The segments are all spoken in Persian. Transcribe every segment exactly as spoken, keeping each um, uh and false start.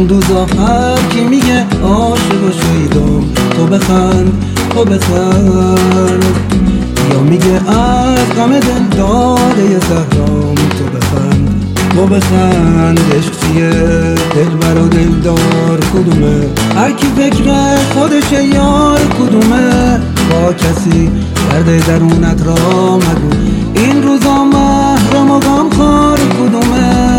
روزا هر کی میگه عاشق و شیدم، تو بخند تو بخند، یا میگه از غم دل داده زهرام، تو بخند تو بخند. عشق چیه؟ دلبر و دلدار کدومه؟ هر کی فکر خودشه یار کدومه؟ با کسی درد درونت را مگو، این روزا محرم و غمخوار کدومه؟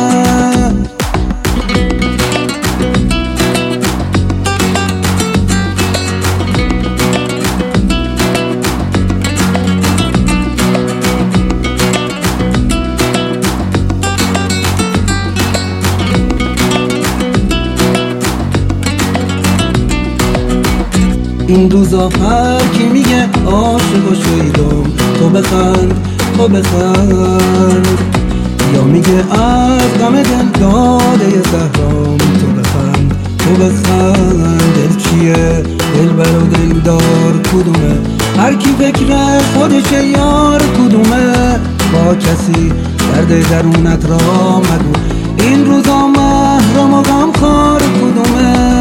این روزا هر کی میگه عاشق و شیدم، تو بخند تو بخند، یا میگه از غم دل داده زهرام، تو بخند تو بخند. دل چیه؟ دلبر و دلدار کدومه؟ هر کی فکر خودشه یار کدومه؟ با کسی درد درونت را مگو، این روزا محرم و غمخوار کدومه؟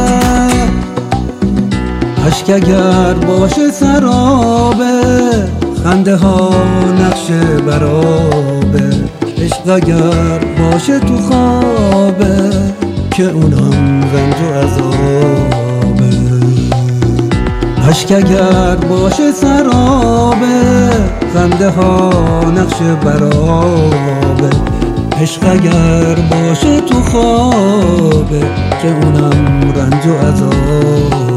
عشق اگر باشه سرابه، خنده ها نقش برابه، عشق اگر باشه تو خوابه، که اونم رنج و عذابه. عشق اگر باشه سرابه، خنده ها نقش برابه، عشق اگر باشه تو خوابه، که اونم رنج و عذابه.